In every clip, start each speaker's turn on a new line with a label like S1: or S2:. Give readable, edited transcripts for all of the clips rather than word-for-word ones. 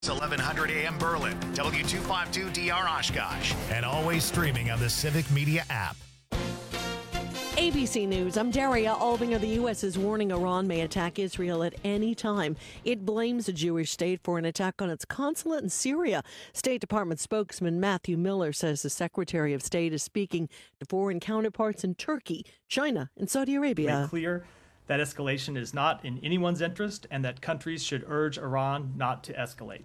S1: It's 1100 AM Berlin, W252DR Oshkosh, and always streaming on the Civic Media app.
S2: ABC News, I'm Daria Albinger. The U.S. is warning Iran may attack Israel at any time. It blames the Jewish state for an attack on its consulate in Syria. State Department spokesman Matthew Miller says the Secretary of State is speaking to foreign counterparts in Turkey, China, and Saudi Arabia.
S3: Make clear that escalation is not in anyone's interest and that countries should urge Iran not to escalate.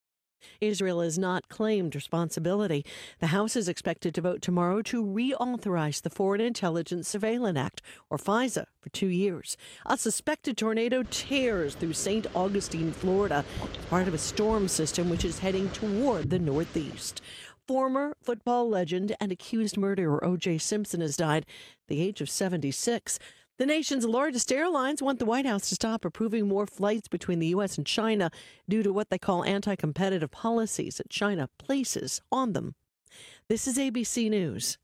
S2: Israel has not claimed responsibility. The House is expected to vote tomorrow to reauthorize the Foreign Intelligence Surveillance Act, or FISA, for 2 years. A suspected tornado tears through St. Augustine, Florida, as part of a storm system which is heading toward the northeast. Former football legend and accused murderer O.J. Simpson has died at the age of 76. The nation's largest airlines want the White House to stop approving more flights between the U.S. and China due to what they call anti-competitive policies that China places on them. This is ABC News.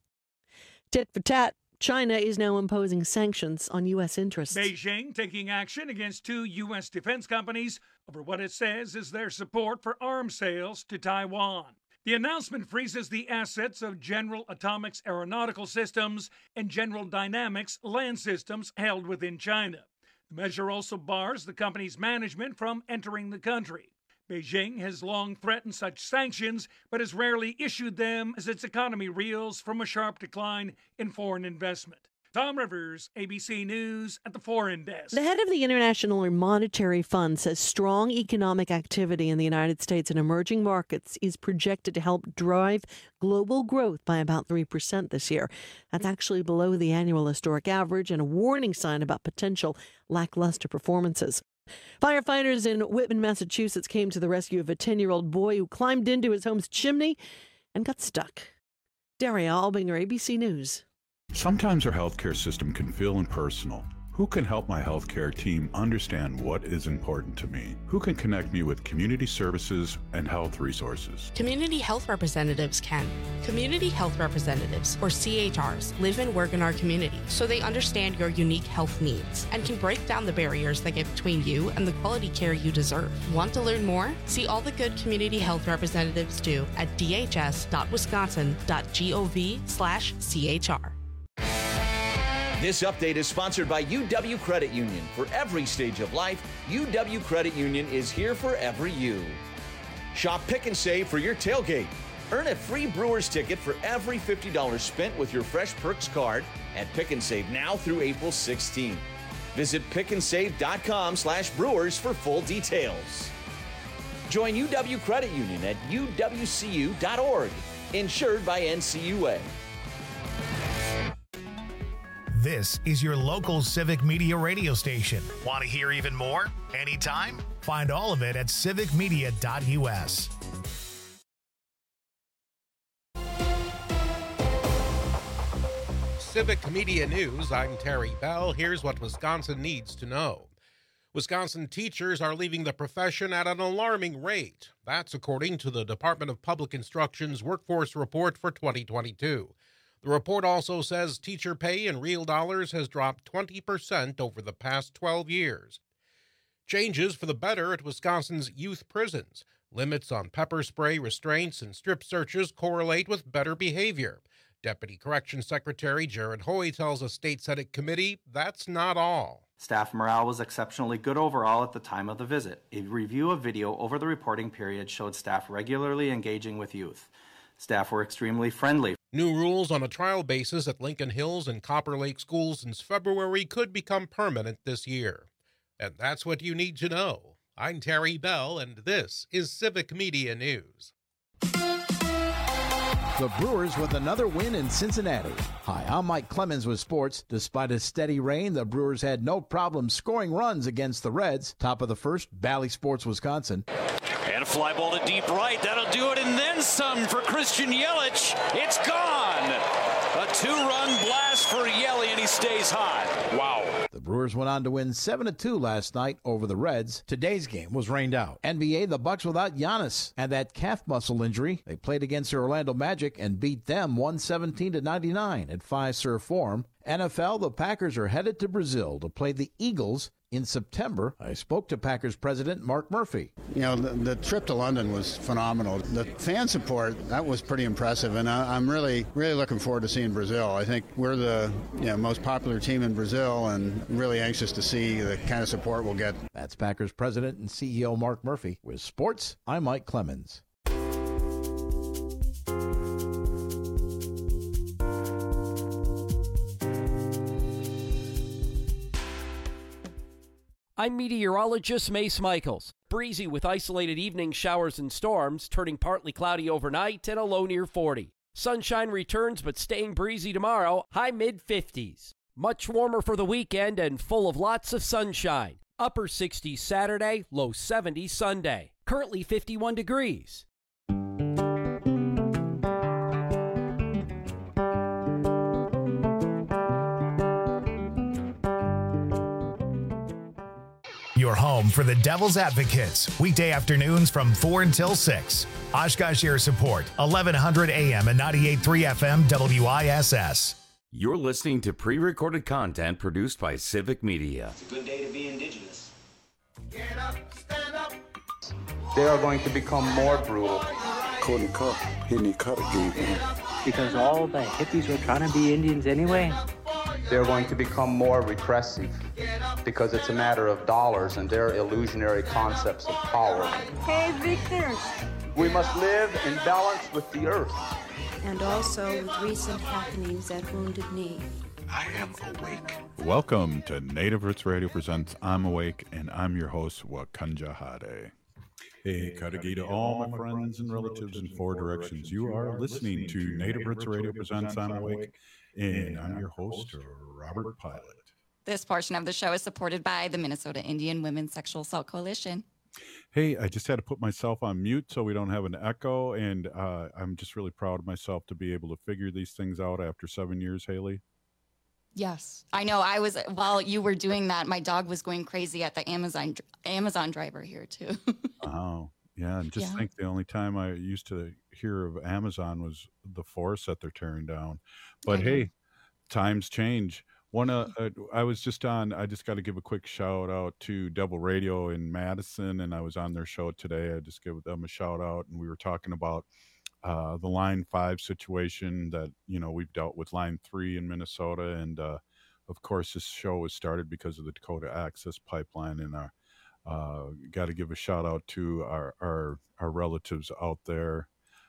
S2: Tit for tat, China is now imposing sanctions on U.S. interests.
S4: Beijing taking action against 2 U.S. defense companies over what it says is their support for arms sales to Taiwan. The announcement freezes the assets of General Atomics Aeronautical Systems and General Dynamics Land Systems held within China. The measure also bars the company's management from entering the country. Beijing has long threatened such sanctions, but has rarely issued them as its economy reels from a sharp decline in foreign investment. Tom Rivers, ABC News at the Foreign Desk.
S2: The head of the International Monetary Fund says strong economic activity in the United States and emerging markets is projected to help drive global growth by about 3% this year. That's actually below the annual historic average and a warning sign about potential lackluster performances. Firefighters in Whitman, Massachusetts came to the rescue of a 10-year-old boy who climbed into his home's chimney and got stuck. Daria Albinger, ABC News.
S5: Sometimes our healthcare system can feel impersonal. Who can help my healthcare team understand what is important to me? Who can connect me with community services and health resources?
S6: Community health representatives can. Community health representatives, or CHRs, live and work in our community, so they understand your unique health needs and can break down the barriers that get between you and the quality care you deserve. Want to learn more? See all the good community health representatives do at dhs.wisconsin.gov/CHR.
S7: This update is sponsored by UW Credit Union. For every stage of life, UW Credit Union is here for every you. Shop Pick and Save for your tailgate. Earn a free Brewers ticket for every $50 spent with your Fresh Perks card at Pick and Save now through April 16th. Visit pickandsave.com/Brewers for full details. Join UW Credit Union at uwcu.org. Insured by NCUA.
S1: This is your local Civic Media radio station. Want to hear even more? Anytime? Find all of it at civicmedia.us.
S8: Civic Media News, I'm Terry Bell. Here's what Wisconsin needs to know. Wisconsin teachers are leaving the profession at an alarming rate. That's according to the Department of Public Instruction's Workforce Report for 2022. The report also says teacher pay in real dollars has dropped 20% over the past 12 years. Changes for the better at Wisconsin's youth prisons. Limits on pepper spray restraints and strip searches correlate with better behavior. Deputy Corrections Secretary Jared Hoy tells a state Senate committee that's not all.
S9: Staff morale was exceptionally good overall at the time of the visit. A review of video over the reporting period showed staff regularly engaging with youth. Staff were extremely friendly.
S8: New rules on a trial basis at Lincoln Hills and Copper Lake schools since February could become permanent this year. And that's what you need to know. I'm Terry Bell, and this is Civic Media News.
S10: The Brewers with another win in Cincinnati. Hi, I'm Mike Clemens with sports. Despite a steady rain, the Brewers had no problem scoring runs against the Reds. Top of the first, Bally Sports, Wisconsin.
S11: And a fly ball to deep right. That'll do it, and then some for Christian Yelich. It's gone. A 2-run blast for Yelich, and he stays hot. Wow.
S10: The Brewers went on to win 7-2 last night over the Reds. Today's game was rained out. NBA, the Bucks without Giannis and that calf muscle injury. They played against the Orlando Magic and beat them 117-99 at Fiserv Forum. NFL, the Packers are headed to Brazil to play the Eagles in September. I spoke to Packers president Mark Murphy.
S12: You know, the trip to London was phenomenal. The fan support, that was pretty impressive, and I'm really looking forward to seeing Brazil. I think we're the most popular team in Brazil, and really anxious to see the kind of support we'll get.
S10: That's Packers president and CEO Mark Murphy. With sports, I'm Mike Clemens.
S13: I'm meteorologist Mace Michaels. Breezy with isolated evening showers and storms, turning partly cloudy overnight and a low near 40. Sunshine returns but staying breezy tomorrow, high mid-50s. Much warmer for the weekend and full of lots of sunshine. Upper 60s Saturday, low 70s Sunday. Currently 51 degrees.
S1: Your home for the Devil's Advocates, weekday afternoons from 4 until 6. Oshkosh Air Support, 1100 AM and 98.3 FM WISS.
S14: You're listening to pre-recorded content produced by Civic Media.
S15: It's a good day to be indigenous.
S16: Get up, stand up.
S17: They are going to become more brutal.
S18: Courtney Cup, hitting Cutter gave him.
S19: Because all the hippies were trying to be Indians anyway.
S17: They're going to become more repressive because it's a matter of dollars and their illusionary concepts of power.
S20: Hey, Victor.
S17: We must live in balance with the earth.
S20: And also with recent happenings at Wounded Knee.
S18: I am awake.
S5: Welcome to Native Roots Radio presents I'm Awake, and I'm your host, Wakanja Hade. Hey, Kadagi to all my friends and relatives in four directions. You are listening to Native Roots Radio presents I'm Awake, and I'm your host, Robert Pilot.
S21: This portion of the show is supported by the Minnesota Indian Women's Sexual Assault Coalition.
S5: Hey, I just had to put myself on mute so we don't have an echo, and I'm just really proud of myself to be able to figure these things out after 7 years, Haley.
S21: Yes, I know. While you were doing that, my dog was going crazy at the Amazon driver here too.
S5: Oh, yeah. And just think the only time I used to hear of Amazon was the forest that they're tearing down. But hey, times change. I just got to give a quick shout out to Devil Radio in Madison, and I was on their show today. I just give them a shout out, and we were talking about the Line 5 situation that, we've dealt with Line 3 in Minnesota. And, of course, this show was started because of the Dakota Access Pipeline. And got to give a shout out to our relatives out there.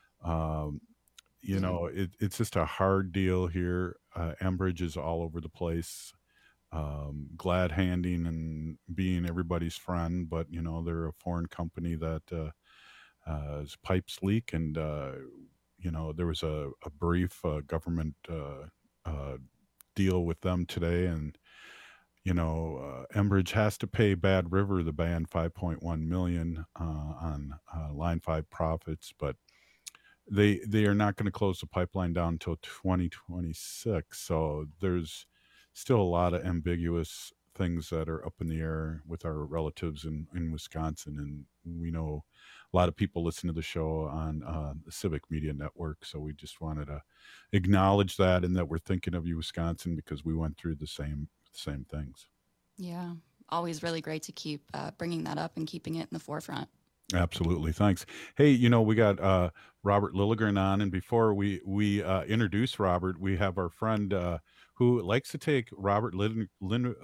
S5: It's just a hard deal here. Enbridge is all over the place, glad handing and being everybody's friend. But, they're a foreign company that pipes leak, and there was a brief government deal with them today, and Enbridge has to pay Bad River the band $5.1 million on Line 5 profits, but they are not going to close the pipeline down until 2026. So there's still a lot of ambiguous things that are up in the air with our relatives in Wisconsin, and we know a lot of people listen to the show on the Civic Media Network, so we just wanted to acknowledge that, and that we're thinking of you, Wisconsin, because we went through the same things.
S21: Yeah, always really great to keep bringing that up and keeping it in the forefront.
S5: Absolutely, thanks. Hey, we got Robert Lilligren on, and before we introduce Robert, we have our friend who likes to take Robert Lilligren.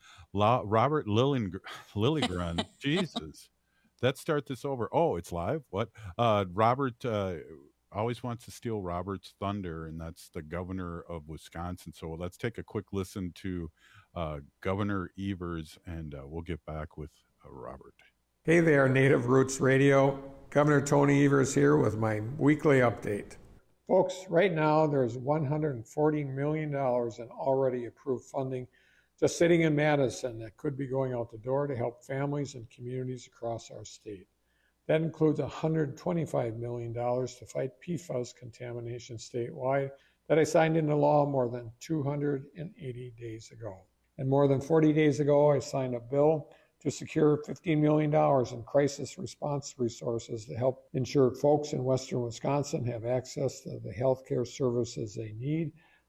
S5: Jesus. Let's start this over. Oh, it's live? What? Robert always wants to steal Robert's thunder, and that's the governor of Wisconsin. So let's take a quick listen to Governor Evers, and we'll get back with Robert.
S22: Hey there, Native Roots Radio. Governor Tony Evers here with my weekly update. Folks, right now there's $140 million in already approved funding just sitting in Madison that could be going out the door to help families and communities across our state. That includes $125 million to fight PFAS contamination statewide that I signed into law more than 280 days ago. And more than 40 days ago, I signed a bill to secure $15 million in crisis response resources to help ensure folks in western Wisconsin have access to the healthcare services they need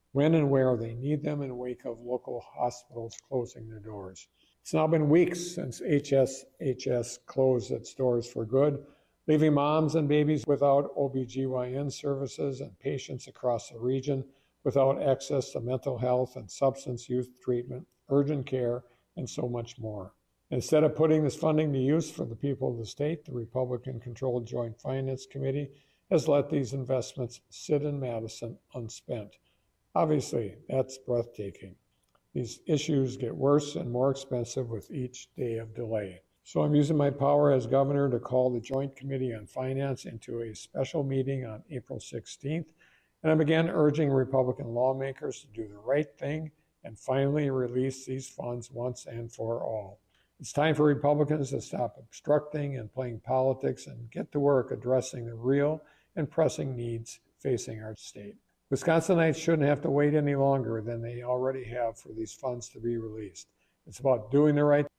S22: when and where they need them in the wake of local hospitals closing their doors. It's now been weeks since HSHS closed its doors for good, leaving moms and babies without OBGYN services and patients across the region without access to mental health and substance use treatment, urgent care, and so much more. Instead of putting this funding to use for the people of the state, the Republican-controlled Joint Finance Committee has let these investments sit in Madison unspent. Obviously, that's breathtaking. These issues get worse and more expensive with each day of delay. So I'm using my power as governor to call the Joint Committee on Finance into a special meeting on April 16th, and I began urging Republican lawmakers to do the right thing and finally release these funds once and for all. It's time for Republicans to stop obstructing and playing politics and get to work addressing the real and pressing needs facing our state. Wisconsinites shouldn't have to wait any longer than they already have for these funds to be released. It's about doing the right thing.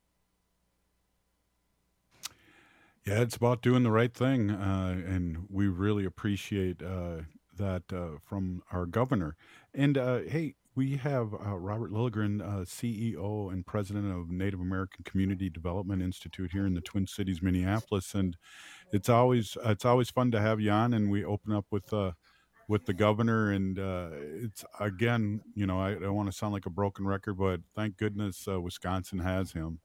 S5: Yeah, it's about doing the right thing, and we really appreciate that from our governor. And hey, we have Robert Lilligren, CEO and president of Native American Community Development Institute here in the Twin Cities, Minneapolis, and it's always fun to have you on. And we open up with the governor, and it's again, I don't want to sound like a broken record, but thank goodness Wisconsin has him.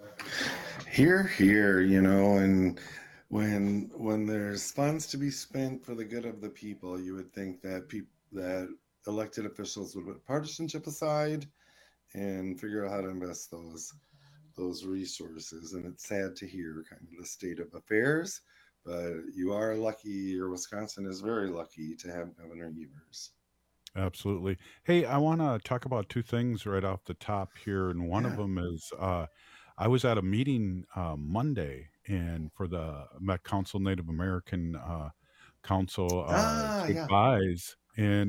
S3: Here, and when there's funds to be spent for the good of the people, you would think that that elected officials would put partisanship aside and figure out how to invest those resources. And it's sad to hear kind of the state of affairs, but you are lucky, or Wisconsin is very lucky to have Governor Evers.
S5: Absolutely. Hey, I want to talk about two things right off the top here, and one of them is I was at a meeting Monday, and for the Met Council Native American Council advise,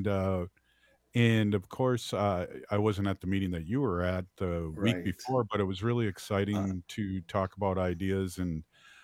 S5: and of course I wasn't at the meeting that you were at the week before, but it was really exciting to talk about ideas and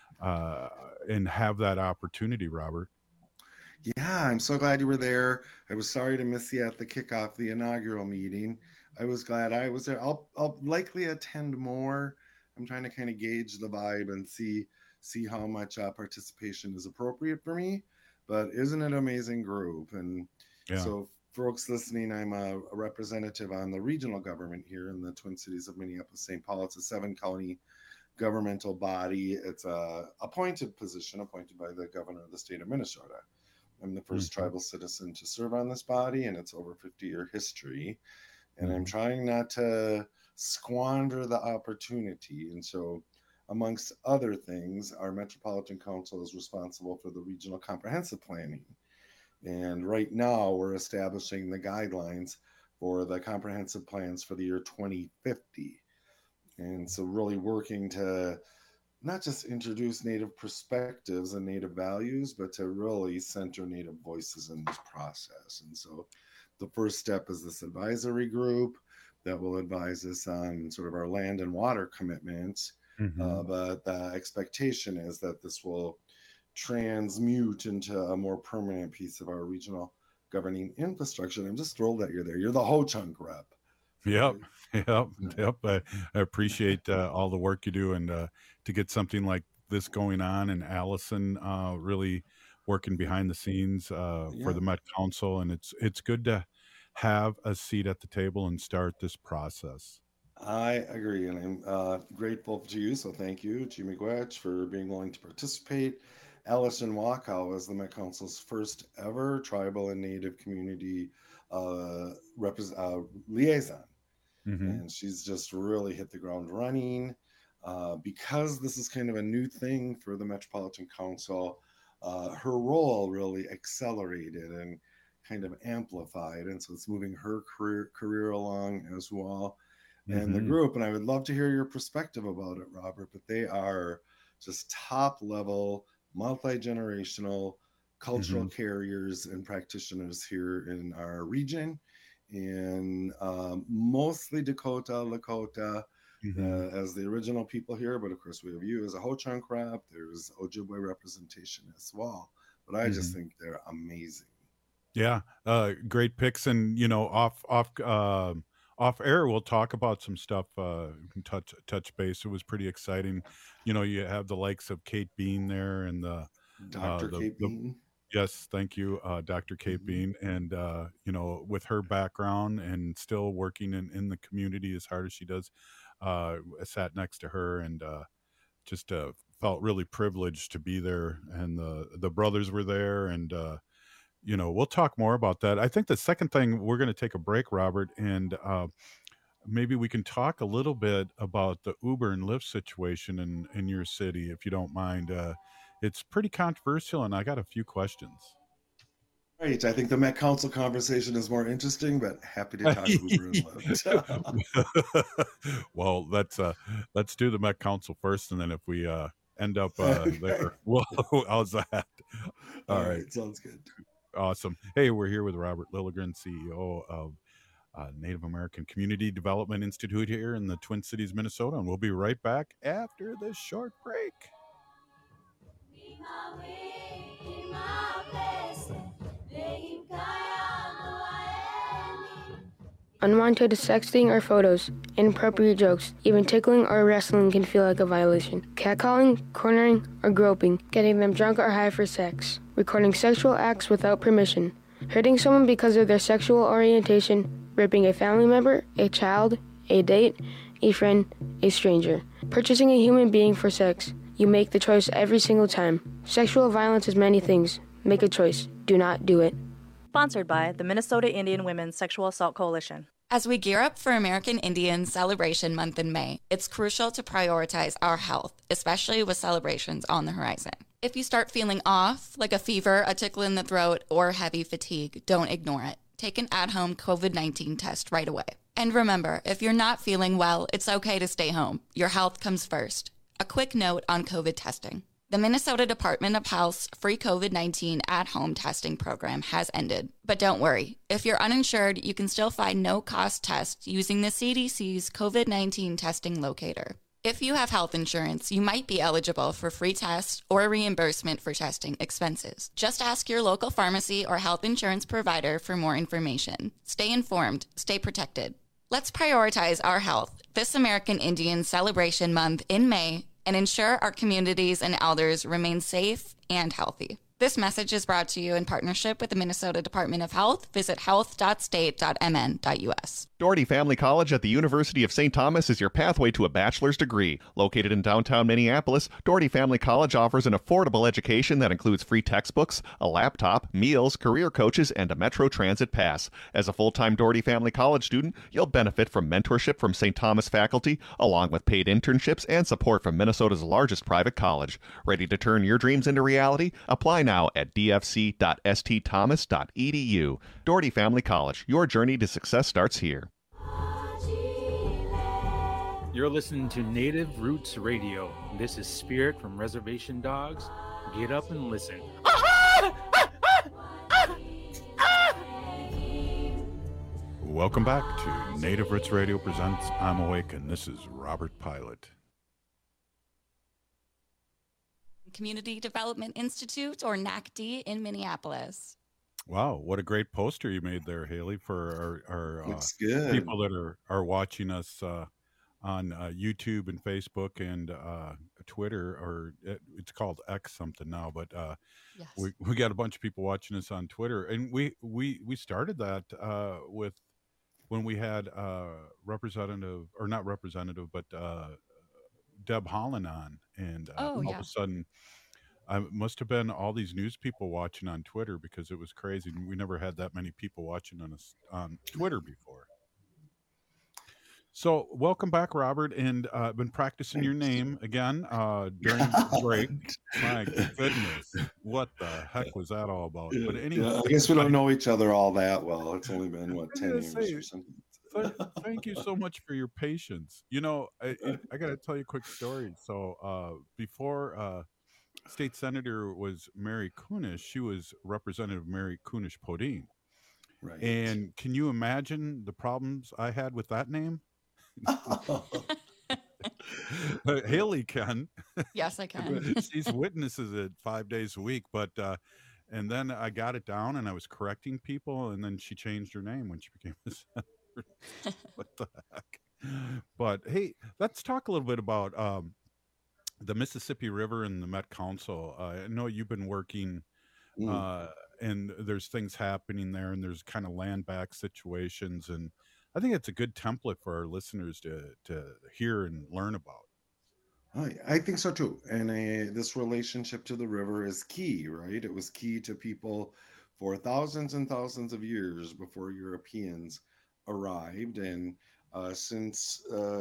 S5: have that opportunity, Robert.
S3: Yeah, I'm so glad you were there. I was sorry to miss you at the kickoff, the inaugural meeting. I was glad I was there. I'll likely attend more. I'm trying to kind of gauge the vibe and see how much participation is appropriate for me. But isn't it an amazing group? And so, folks listening, I'm a representative on the regional government here in the Twin Cities of Minneapolis, St. Paul. It's a 7-county governmental body. It's a appointed position appointed by the governor of the state of Minnesota. I'm the first tribal citizen to serve on this body, and it's over 50-year history. And I'm trying not to squander the opportunity. And so, amongst other things, our Metropolitan Council is responsible for the regional comprehensive planning. And right now, we're establishing the guidelines for the comprehensive plans for the year 2050. And so really working to not just introduce Native perspectives and Native values, but to really center Native voices in this process. And so the first step is this advisory group that will advise us on sort of our land and water commitments. But the expectation is that this will transmute into a more permanent piece of our regional governing infrastructure. And I'm just thrilled that you're there. You're the Ho-Chunk rep.
S5: Yep. I appreciate all the work you do, and to get something like this going on, and Allison really working behind the scenes for the Met Council, and it's good to have a seat at the table and start this process.
S3: I agree, and I'm grateful to you. So thank you, Jimmy Gwetch, for being willing to participate. Allison Wakow is the Met Council's first ever tribal and Native community liaison. And she's just really hit the ground running. Because this is kind of a new thing for the Metropolitan Council, her role really accelerated and kind of amplified. And so it's moving her career along as well. And the group, and I would love to hear your perspective about it, Robert, but they are just top level, multi-generational cultural carriers and practitioners here in our region, and mostly Dakota, Lakota, as the original people here. But of course, we have you as a Ho-Chunk rep. There's Ojibwe representation as well. But I just think they're amazing.
S5: Yeah, great picks, and off air, we'll talk about some stuff. Touch base. It was pretty exciting. You have the likes of Kate Bean there, and
S3: Dr. Kate Bean.
S5: Yes, thank you, Dr. Kate Bean, and with her background and still working in the community as hard as she does, I sat next to her and just felt really privileged to be there, and the brothers were there, and we'll talk more about that. I think the second thing, we're going to take a break, Robert, and maybe we can talk a little bit about the Uber and Lyft situation in your city, if you don't mind. It's pretty controversial, and I got a few questions.
S3: Right. I think the Met Council conversation is more interesting, but happy to talk Uber and Lyft.
S5: Well, let's do the Met Council first, and then if we end up there, well, how's that? All right.
S3: Sounds good.
S5: Awesome. Hey, we're here with Robert Lilligren, CEO of Native American Community Development Institute here in the Twin Cities, Minnesota, and we'll be right back after this short break.
S4: Unwanted sexting or photos, inappropriate jokes, even tickling or wrestling can feel like a violation. Catcalling, cornering, or groping, getting them drunk or high for sex, recording sexual acts without permission, hurting someone because of their sexual orientation, raping a family member, a child, a date, a friend, a stranger, purchasing a human being for sex. You make the choice every single time. Sexual violence is many things. Make a choice. Do not do it.
S15: Sponsored by the Minnesota Indian Women's Sexual Assault Coalition.
S21: As we gear up for American Indian Celebration Month in May, it's crucial to prioritize our health, especially with celebrations on the horizon. If you start feeling off, like a fever, a tickle in the throat, or heavy fatigue, don't ignore it. Take an at-home COVID-19 test right away. And remember, if you're not feeling well, it's okay to stay home. Your health comes first. A quick note on COVID testing. The Minnesota Department of Health's free COVID-19 at-home testing program has ended. But don't worry. If you're uninsured, you can still find no-cost tests using the CDC's COVID-19 testing locator. If you have health insurance, you might be eligible for free tests or reimbursement for testing expenses. Just ask your local pharmacy or health insurance provider for more information. Stay informed. Stay protected. Let's prioritize our health this American Indian Celebration Month in May and ensure our communities and elders remain safe and healthy. This message is brought to you in partnership with the Minnesota Department of Health. Visit health.state.mn.us.
S23: Doherty Family College at the University of St. Thomas is your pathway to a bachelor's degree. Located in downtown Minneapolis, Doherty Family College offers an affordable education that includes free textbooks, a laptop, meals, career coaches, and a Metro Transit pass. As a full-time Doherty Family College student, you'll benefit from mentorship from St. Thomas faculty, along with paid internships and support from Minnesota's largest private college. Ready to turn your dreams into reality? Apply now at dfc.stthomas.edu. Doherty Family College, your journey to success starts here.
S24: You're listening to Native Roots Radio. This is Spirit from Reservation Dogs. Get up and listen.
S5: Welcome back to Native Roots Radio presents I'm Awake, and this is Robert Pilot.
S21: Community Development Institute, or NACD, in Minneapolis.
S5: Wow, what a great poster you made there, Haley, for our
S3: good.
S5: People that are watching us on YouTube and Facebook and Twitter, or it's called X something now, but
S21: Yes.
S5: we got a bunch of people watching us on Twitter, and we started that with when we had representative, or not representative, but Deb Holland on, and all of a sudden must have been all these news people watching on Twitter, because it was crazy. We never had that many people watching on us on Twitter before. So welcome back, Robert, and I've been practicing your name again during the break. My goodness, what the heck was that all about? But anyway,
S3: I guess we don't know each other all that well. It's only been 10 years or something.
S5: Thank you so much for your patience. I got to tell you a quick story. So before State Senator was Mary Kunesh, she was Representative Mary Kunesh Podine.
S3: Right.
S5: And can you imagine the problems I had with that name? Haley can.
S21: Yes, I can.
S5: She's witnesses it 5 days a week. But And then I got it down and I was correcting people, and then she changed her name when she became a senator. What the heck? But hey, let's talk a little bit about the Mississippi River and the Met Council. I know you've been working, and there's things happening there, and there's kind of land back situations, and I think it's a good template for our listeners to hear and learn about.
S3: I think so too. And this relationship to the river is key, right? It was key to people for thousands and thousands of years before Europeans arrived. And since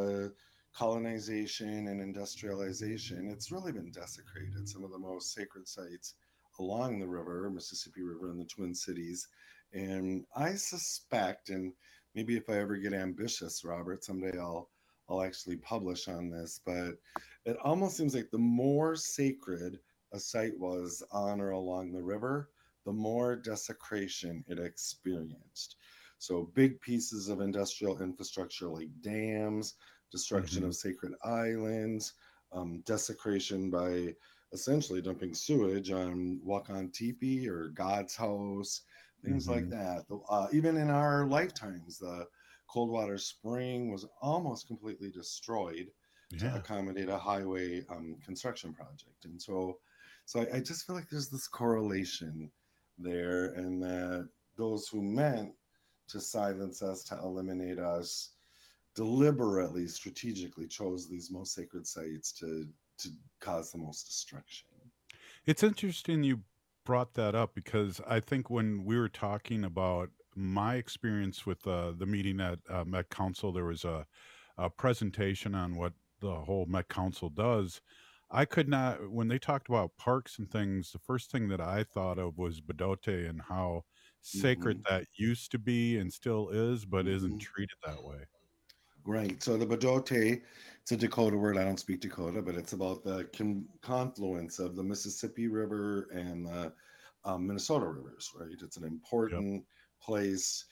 S3: colonization and industrialization, it's really been desecrated. Some of the most sacred sites along the river, Mississippi River, and the Twin Cities. And I suspect, and maybe if I ever get ambitious, Robert, someday I'll actually publish on this, but it almost seems like the more sacred a site was on or along the river, the more desecration it experienced. So big pieces of industrial infrastructure like dams, destruction of sacred islands, desecration by essentially dumping sewage on Wakan Tipi or God's House, things like that. Even in our lifetimes, the Coldwater Spring was almost completely destroyed to accommodate a highway construction project. And so I just feel like there's this correlation there, and that those who meant to silence us, to eliminate us, deliberately, strategically chose these most sacred sites to cause the most destruction.
S5: It's interesting you brought that up, because I think when we were talking about my experience with the meeting at Met Council, there was a presentation on what the whole Met Council does. I could not, when they talked about parks and things, the first thing that I thought of was Bdote and how sacred that used to be and still is, but isn't treated that way.
S3: Right. So the Bdote, it's a Dakota word. I don't speak Dakota, but it's about the confluence of the Mississippi River and the Minnesota rivers, right? It's an important place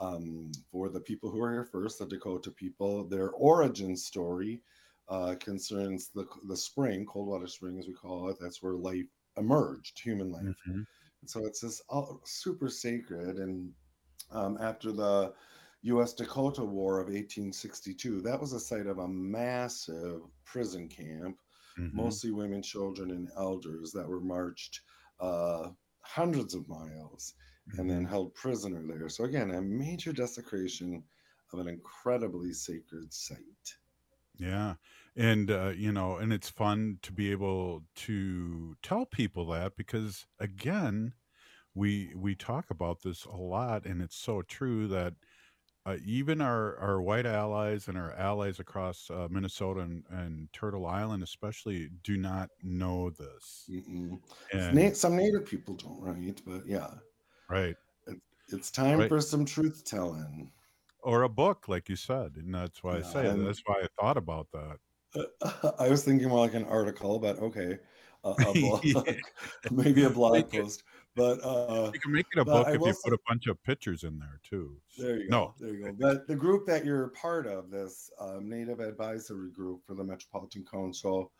S3: for the people who are here first, the Dakota people. Their origin story concerns the spring, Coldwater Spring, as we call it. That's where life emerged, human life. And so it's this super sacred. And after the U.S. Dakota War of 1862, that was a site of a massive prison camp, mostly women, children, and elders that were marched hundreds of miles and then held prisoner there. So again, a major desecration of an incredibly sacred site.
S5: Yeah. And, and it's fun to be able to tell people that, because again, we talk about this a lot, and it's so true that even our white allies and our allies across Minnesota and Turtle Island especially do not know this.
S3: And some Native people don't, right? But yeah.
S5: Right.
S3: It's time for some truth telling.
S5: Or a book, like you said. And that's why I say it. That's why I thought about that.
S3: I was thinking more like an article, but okay. A blog, maybe a blog post. But
S5: you can make it a book if you put a bunch of pictures in there too.
S3: There you go. There you go. But the group that you're part of, this Native Advisory Group for the Metropolitan Council,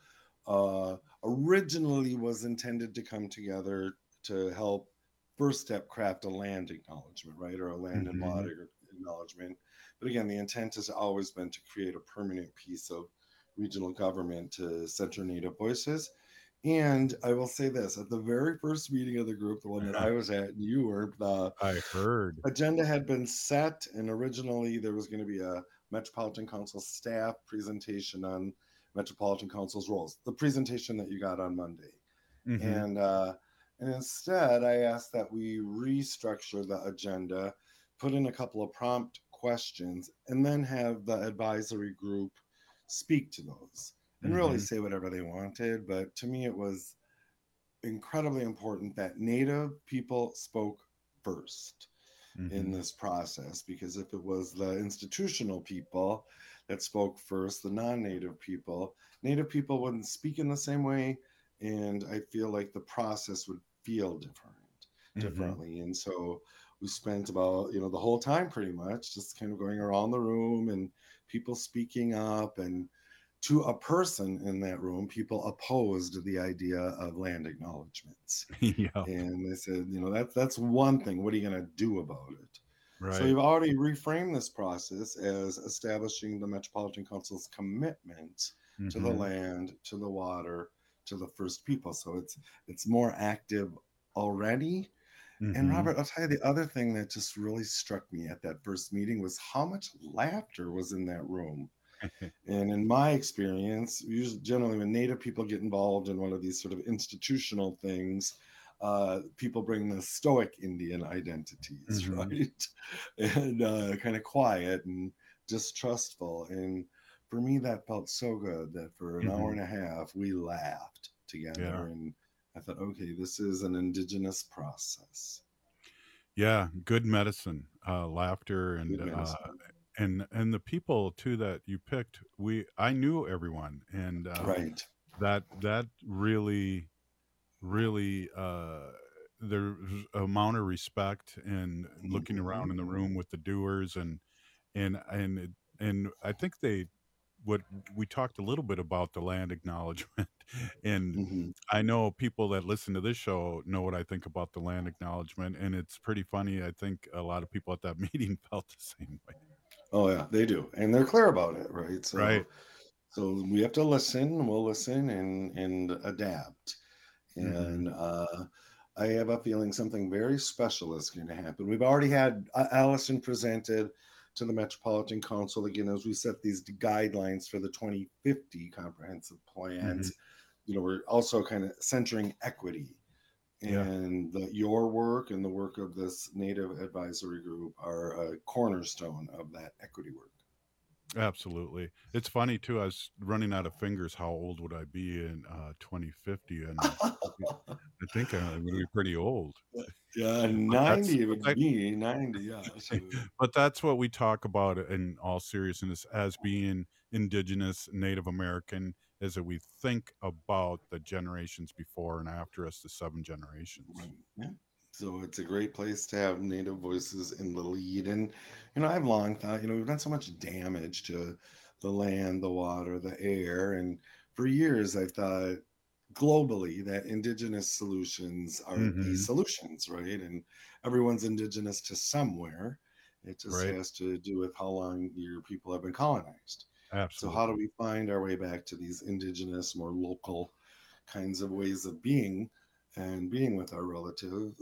S3: originally was intended to come together to help First Step craft a land acknowledgement, right, or a land and lot acknowledgement. But again, the intent has always been to create a permanent piece of regional government to center Native voices. And I will say this, at the very first meeting of the group, the one that I was at, and you were,
S5: I heard,
S3: agenda had been set, and originally there was going to be a Metropolitan Council staff presentation on Metropolitan Council's roles, the presentation that you got on Monday. And instead, I asked that we restructure the agenda, put in a couple of prompt questions, and then have the advisory group speak to those. And really say whatever they wanted. But to me, it was incredibly important that Native people spoke first in this process, because if it was the institutional people that spoke first, the non-Native people, Native people wouldn't speak in the same way. And I feel like the process would feel differently. And so we spent about, the whole time pretty much just kind of going around the room and people speaking up and to a person in that room, people opposed the idea of land acknowledgements.
S5: Yeah.
S3: And they said, that's one thing. What are you going to do about it?
S5: Right.
S3: So you've already reframed this process as establishing the Metropolitan Council's commitment to the land, to the water, to the First People. So it's more active already. And Robert, I'll tell you the other thing that just really struck me at that first meeting was how much laughter was in that room. And in my experience, generally when Native people get involved in one of these sort of institutional things, people bring the stoic Indian identities, right? And kind of quiet and distrustful. And for me, that felt so good that for an hour and a half, we laughed together.
S5: Yeah.
S3: And I thought, okay, this is an indigenous process.
S5: Yeah, good medicine, laughter, and
S3: Good medicine.
S5: and the people too that you picked. I knew everyone, and
S3: Right.
S5: that really there's amount of respect and looking around in the room with the doers, and I think what we talked a little bit about the land acknowledgement, and I know people that listen to this show know what I think about the land acknowledgement, and it's pretty funny. I think a lot of people at that meeting felt the same way.
S3: Oh yeah, they do, and they're clear about it, right? So,
S5: Right.
S3: So we have to listen. We'll listen and adapt. And I have a feeling something very special is going to happen. We've already had Allison presented to the Metropolitan Council again as we set these guidelines for the 2050 comprehensive plans. We're also kind of centering equity, and your work and the work of this Native Advisory Group are a cornerstone of that equity work.
S5: Absolutely. It's funny too. I was running out of fingers. How old would I be in 2050? And I think I'm going to be pretty old.
S3: Yeah, 90 would be 90. Yeah.
S5: But that's what we talk about in all seriousness as being Indigenous, Native American, is that we think about the generations before and after us, the 7 generations.
S3: Right. Yeah. So it's a great place to have Native voices in the lead. And, I've long thought, we've done so much damage to the land, the water, the air. And for years, I thought globally that Indigenous solutions are the solutions, right? And everyone's Indigenous to somewhere. It just has to do with how long your people have been colonized.
S5: Absolutely.
S3: So how do we find our way back to these Indigenous, more local kinds of ways of being? And being with our relatives,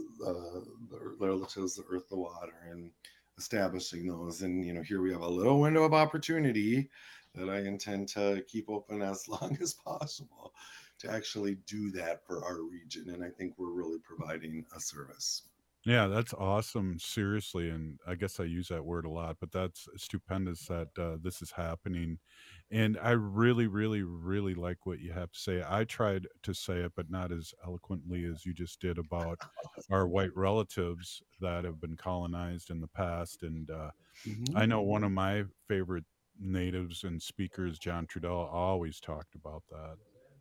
S3: the earth, the water, and establishing those. And, here we have a little window of opportunity that I intend to keep open as long as possible to actually do that for our region. And I think we're really providing a service.
S5: Yeah, that's awesome. Seriously. And I guess I use that word a lot, but that's stupendous that this is happening. And I really, really, really like what you have to say. I tried to say it, but not as eloquently as you just did about our white relatives that have been colonized in the past. And I know one of my favorite natives and speakers, John Trudell, always talked about that.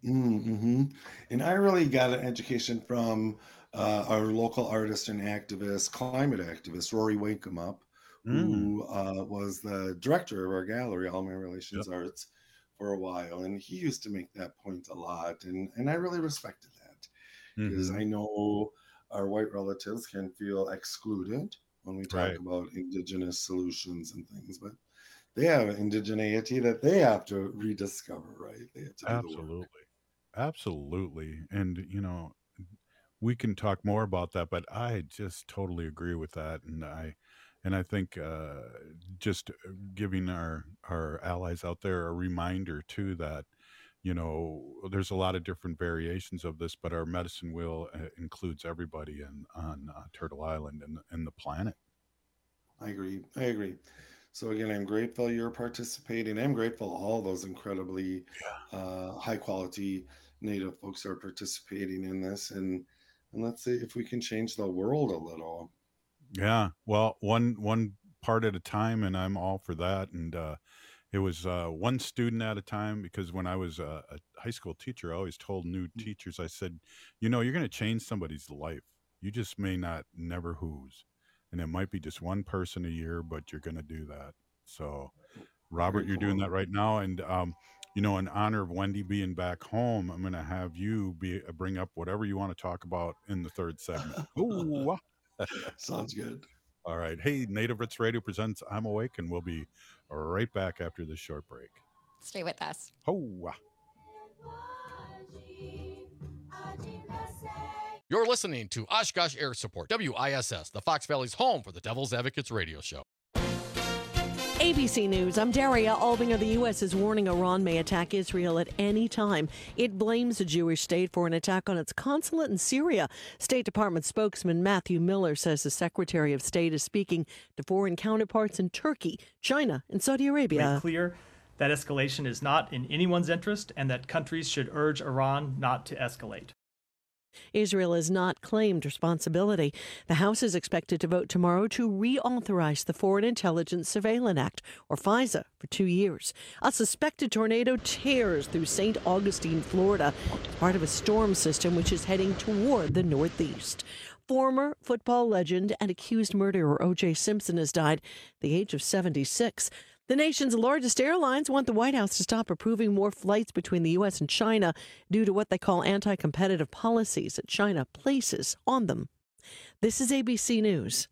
S3: And I really got an education from our local artist and activist, climate activist, Rory Wakemup, who was the director of our gallery, All My Relations Arts, for a while. And he used to make that point a lot. And I really respected that because I know our white relatives can feel excluded when we talk about Indigenous solutions and things, but they have indigeneity that they have to rediscover, right? They have to do
S5: Absolutely.
S3: the work.
S5: Absolutely. And, we can talk more about that, but I just totally agree with that. And I think just giving our allies out there a reminder too that, there's a lot of different variations of this, but our medicine wheel includes everybody on Turtle Island and the planet.
S3: I agree. So again, I'm grateful you're participating. I'm grateful all those incredibly high quality Native folks are participating in this. And let's see if we can change the world a little.
S5: Yeah. Well, one part at a time, and I'm all for that. And it was one student at a time, because when I was a high school teacher, I always told new teachers, I said, you're going to change somebody's life. You just may not never who's. And it might be just one person a year, but you're going to do that. So, Robert, you're doing that right now. And, in honor of Wendy being back home, I'm going to have you bring up whatever you want to talk about in the third segment. Ooh.
S3: Sounds good.
S5: All right. Hey, Native Roots Radio presents I'm Awake, and we'll be right back after this short break.
S21: Stay with us.
S5: Oh.
S2: You're listening to Oshkosh Air Support, WISS, the Fox Valley's home for the Devil's Advocates radio show.
S6: ABC News, I'm Daria Albinger. The U.S. is warning Iran may attack Israel at any time. It blames the Jewish state for an attack on its consulate in Syria. State Department spokesman Matthew Miller says the Secretary of State is speaking to foreign counterparts in Turkey, China, and Saudi Arabia.
S7: It's clear that escalation is not in anyone's interest and that countries should urge Iran not to escalate.
S6: Israel has not claimed responsibility. The House is expected to vote tomorrow to reauthorize the Foreign Intelligence Surveillance Act, or FISA, for 2 years. A suspected tornado tears through St. Augustine, Florida, part of a storm system which is heading toward the northeast. Former football legend and accused murderer O.J. Simpson has died at the age of 76. The nation's largest airlines want the White House to stop approving more flights between the U.S. and China due to what they call anti-competitive policies that China places on them. This is ABC News.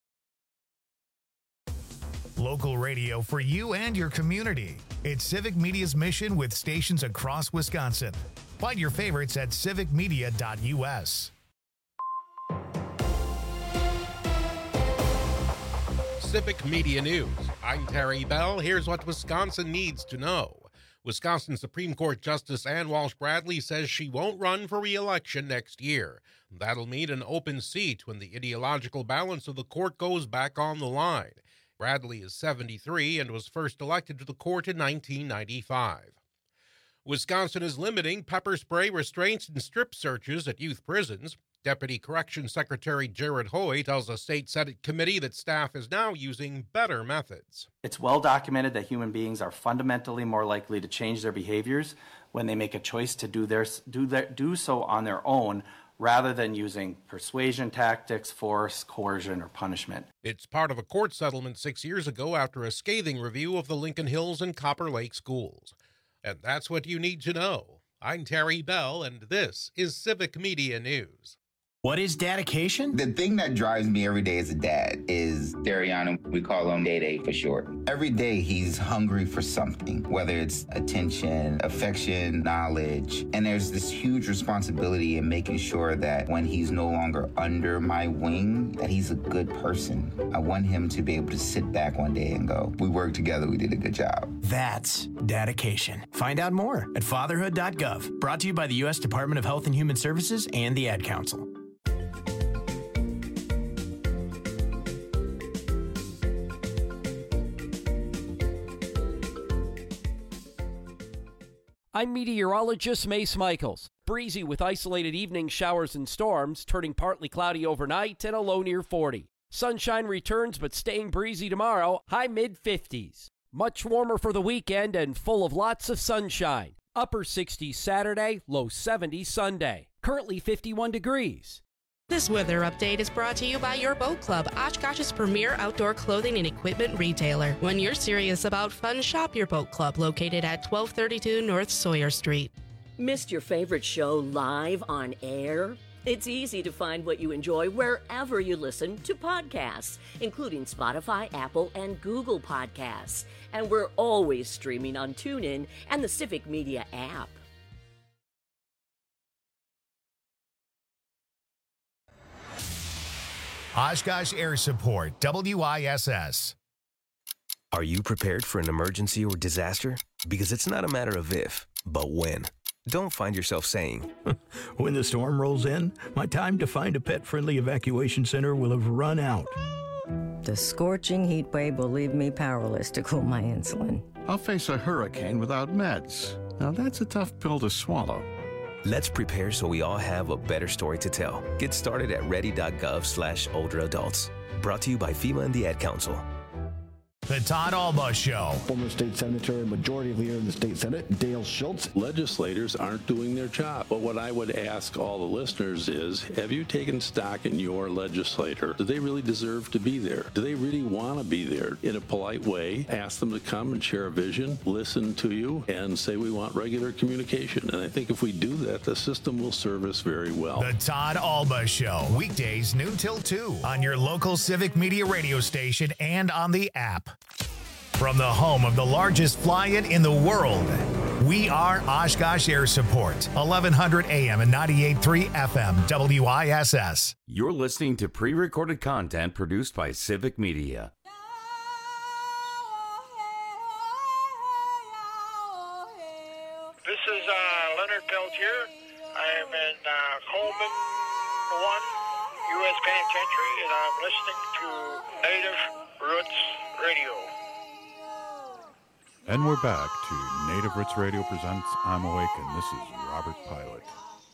S1: Local radio for you and your community. It's Civic Media's mission with stations across Wisconsin. Find your favorites at civicmedia.us.
S8: Civic Media News. I'm Terry Bell. Here's what Wisconsin needs to know. Wisconsin Supreme Court Justice Ann Walsh Bradley says she won't run for re-election next year. That'll mean an open seat when the ideological balance of the court goes back on the line. Bradley is 73 and was first elected to the court in 1995. Wisconsin is limiting pepper spray restraints and strip searches at youth prisons. Deputy Corrections Secretary Jared Hoy tells a state Senate committee that staff is now using better methods.
S9: It's well documented that human beings are fundamentally more likely to change their behaviors when they make a choice to do so on their own rather than using persuasion tactics, force, coercion, or punishment.
S8: It's part of a court settlement 6 years ago after a scathing review of the Lincoln Hills and Copper Lake schools. And that's what you need to know. I'm Terry Bell, and this is Civic Media News.
S25: What is dedication?
S26: The thing that drives me every day as a dad is Dariana. We call him Day for short. Every day he's hungry for something, whether it's attention, affection, knowledge. And there's this huge responsibility in making sure that when he's no longer under my wing, that he's a good person. I want him to be able to sit back one day and go, we worked together, we did a good job.
S25: That's dedication. Find out more at fatherhood.gov. Brought to you by the U.S. Department of Health and Human Services and the Ad Council.
S13: I'm meteorologist Mace Michaels. Breezy with isolated evening showers and storms, turning partly cloudy overnight and a low near 40. Sunshine returns but staying breezy tomorrow, high mid-50s. Much warmer for the weekend and full of lots of sunshine. Upper 60s Saturday, low 70s Sunday. Currently 51 degrees.
S27: This weather update is brought to you by your Boat Club, Oshkosh's premier outdoor clothing and equipment retailer. When you're serious about fun, shop your Boat Club, located at 1232 North Sawyer Street.
S28: Missed your favorite show live on air? It's easy to find what you enjoy wherever you listen to podcasts, including Spotify, Apple, and Google Podcasts. And we're always streaming on TuneIn and the Civic Media app.
S1: Oshkosh Air Support, WISS.
S29: Are you prepared for an emergency or disaster? Because it's not a matter of if, but when. Don't find yourself saying,
S30: when the storm rolls in, my time to find a pet-friendly evacuation center will have run out.
S31: The scorching heat wave will leave me powerless to cool my insulin.
S18: I'll face a hurricane without meds. Now that's a tough pill to swallow.
S29: Let's prepare so we all have a better story to tell. Get started at ready.gov/older adults. Brought to you by FEMA and the Ad Council.
S1: The Todd Alba Show.
S4: Former state senator and majority leader in the state Senate, Dale Schultz.
S10: Legislators aren't doing their job. But what I would ask all the listeners is, have you taken stock in your legislator? Do they really deserve to be there? Do they really want to be there? In a polite way, ask them to come and share a vision, listen to you, and say we want regular communication. And I think if we do that, the system will serve us very well.
S1: The Todd Alba Show. Weekdays noon till 2 on your local Civic Media radio station and on the app. From the home of the largest fly-in in the world, we are Oshkosh Air Support, 1100 AM and 98.3 FM, WISS.
S11: You're listening to pre-recorded content produced by Civic Media.
S12: This is Leonard Peltier. I am in Coleman 1, U.S. Penitentiary, and I'm listening to Native Roots Radio.
S5: And we're back to Native Roots Radio presents I'm Awake, and this is Robert Pilot.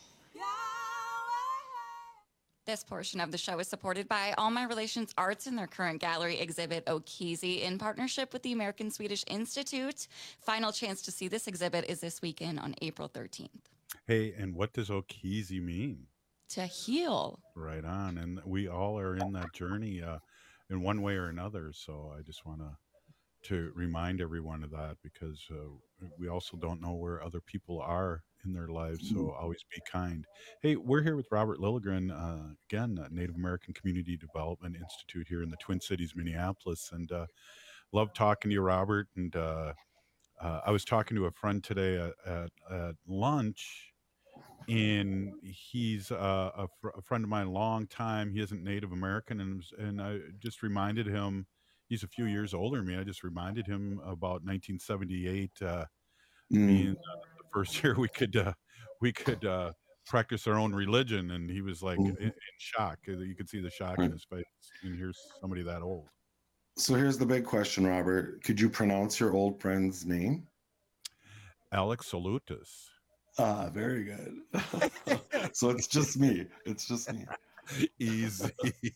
S21: This portion of the show is supported by All My Relations Arts and their current gallery exhibit, Okizi, in partnership with the American Swedish Institute. Final chance to see this exhibit is this weekend on April 13th.
S5: Hey, and what does Okizi mean?
S21: To heal.
S5: Right on. And we all are in that journey in one way or another. So I just want to remind everyone of that, because we also don't know where other people are in their lives. So always be kind. Hey, we're here with Robert Lilligren, again, Native American Community Development Institute here in the Twin Cities, Minneapolis. And love talking to you, Robert. And I was talking to a friend today at lunch, and he's a friend of mine, a long time. He isn't Native American, and I just reminded him, he's a few years older than me. I just reminded him about 1978 being the first year we could practice our own religion, and he was like in shock. You could see the shock in his face, and here's somebody that old.
S3: So here's the big question, Robert. Could you pronounce your old friend's name?
S5: Alex Salutis.
S3: Ah, very good. So it's just me. It's just me.
S5: Easy.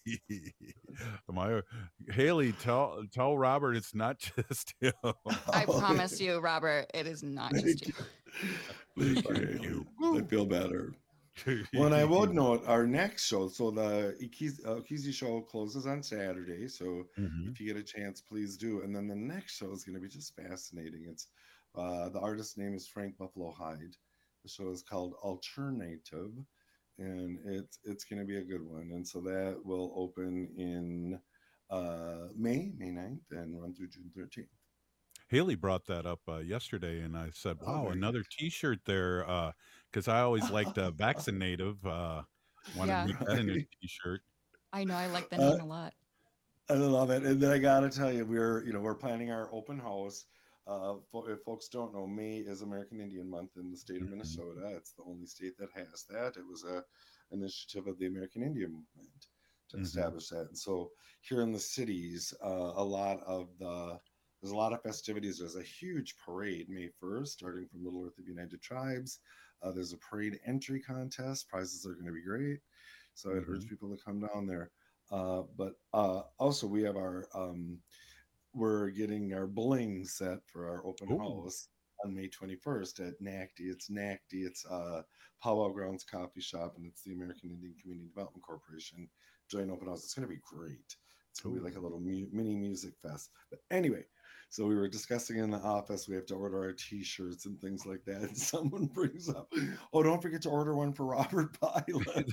S5: Haley, tell Robert it's not just him.
S21: I promise you, Robert, it is not just you.
S3: Thank you. I feel better. Well, and I would note our next show. So the Okizi show closes on Saturday. So if you get a chance, please do. And then the next show is going to be just fascinating. It's the artist's name is Frank Buffalo Hyde. The show is called Alternative, and it's going to be a good one. And so that will open in May 9th and run through June 13th.
S5: Haley brought that up yesterday, and I said, wow, another T-shirt there, because I always liked Vaccinative. Wanted to make that into a T-shirt.
S21: I know, I like the name a lot.
S3: I love it. And then I got to tell you, we're planning our open house. If folks don't know, May is American Indian Month in the state of Minnesota. It's the only state that has that. It was an initiative of the American Indian movement to establish that. And so here in the cities, there's a lot of festivities. There's a huge parade May 1st, starting from Little Earth of United Tribes. There's a parade entry contest. Prizes are going to be great. So I'd urge people to come down there. But also we have we're getting our bling set for our open house on May 21st at NACD. It's NACD. It's Powwow Grounds Coffee Shop, and it's the American Indian Community Development Corporation joint open house. It's going to be great. It's going to be like a little mini music fest. But anyway, so we were discussing in the office, we have to order our T-shirts and things like that. And someone brings up, oh, don't forget to order one for Robert Pilot.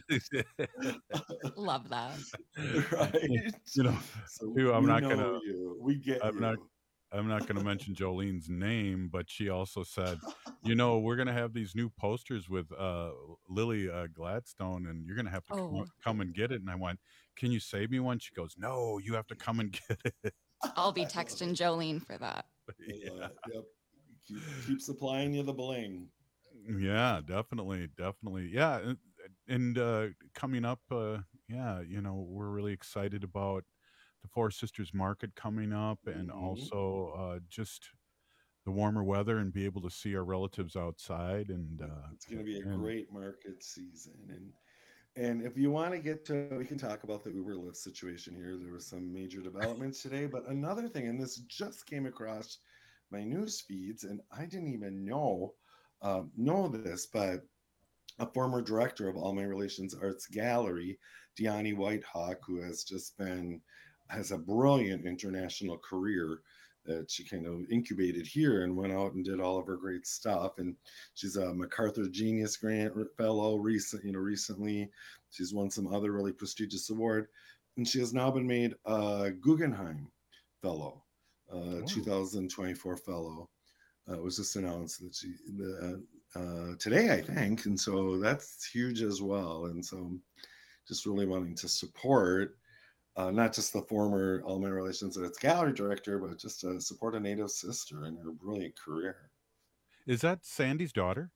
S21: Love that.
S3: Right?
S5: So I'm not going to.
S3: We get you.
S5: I'm not going to mention Jolene's name, but she also said, we're going to have these new posters with Lily Gladstone, and you're going to have to come and get it. And I went, can you save me one? She goes, no, you have to come and get it.
S21: I'll be texting Jolene for that.
S3: Yep. Keep supplying you the bling.
S5: Yeah, definitely. Yeah, and coming up, we're really excited about the Four Sisters Market coming up, and also just the warmer weather and be able to see our relatives outside. And
S3: it's going to be a great market season. And if you want to get to, we can talk about the Uber Lyft situation here. There were some major developments today, but another thing, and this just came across my news feeds, and I didn't even know this, but a former director of All My Relations Arts Gallery, Deani Whitehawk, who has a brilliant international career that she kind of incubated here and went out and did all of her great stuff. And she's a MacArthur Genius Grant Fellow recently. She's won some other really prestigious award. And she has now been made a Guggenheim Fellow, 2024 Fellow. It was just announced that today, I think. And so that's huge as well. And so just really wanting to support not just the former All My Relations Arts Gallery director, but just to support a Native sister in her brilliant career.
S5: Is that Sandy's daughter?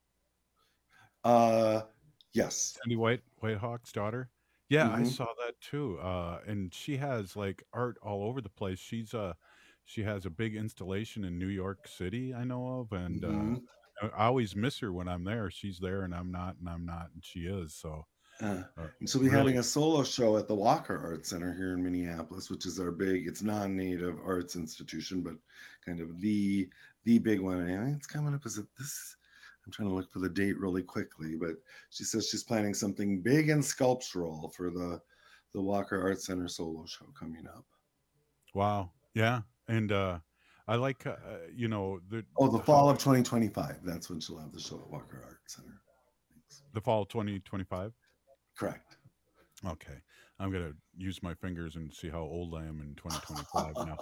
S3: Yes.
S5: Sandy Whitehawk's daughter? Yeah, I saw that too. And she has like art all over the place. She has a big installation in New York City, I know of, and I always miss her when I'm there. She's there and I'm not, and she is. So
S3: and she'll be having a solo show at the Walker Art Center here in Minneapolis, which is it's non-native arts institution, but kind of the big one. And I think it's coming up. I'm trying to look for the date really quickly, but she says she's planning something big and sculptural for the Walker Art Center solo show coming up.
S5: Wow. Yeah. And I like, the
S3: fall of 2025. That's when she'll have the show at Walker Art Center. Thanks.
S5: The fall of 2025?
S3: Correct.
S5: Okay. I'm going to use my fingers and see how old I am in 2025